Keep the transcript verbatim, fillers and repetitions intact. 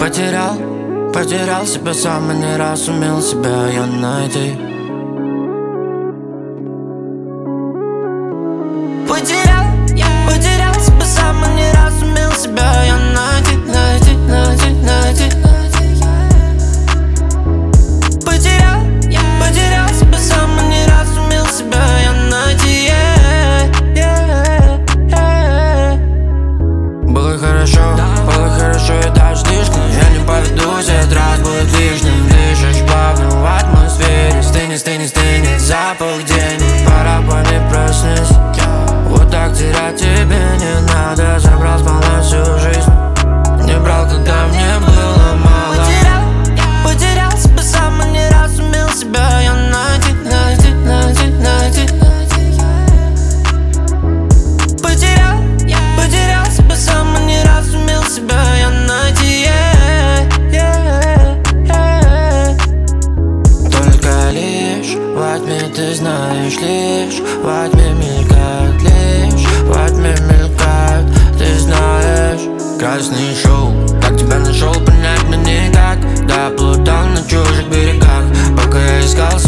Потерял, потерял себя сам и не раз сумел себя я найти. Потерял, потерял себя сам и не раз сумел себя я найти, найти, найти, найти. Потерял, потерял себя сам и не раз сумел себя я найти. yeah, yeah, yeah. Было хорошо, было хорошо и даже слишком. Я не поведусь, этот раз будет лишним. Дышишь плавно в атмосфере. Стынет, стынет, стынет запах денег. Пора по мне проснись. Вот так терять тебе не надо. Забрал сполна всю жизнь. Не брал, когда мне было мало. Потерял, потерял себя сам и не раз сумел себя я найти, найти, найти, найти. Потерял, потерял себя сам и не раз сумел себя я найти. yeah, yeah, yeah. Только лишь во тьме ты знаешь, лишь во тьме мелькает, лишь во тьме мелькает, ты знаешь. Красный шоу, как тебя нашел, понять мне никак. Да, плутал на чужих берегах, пока я искал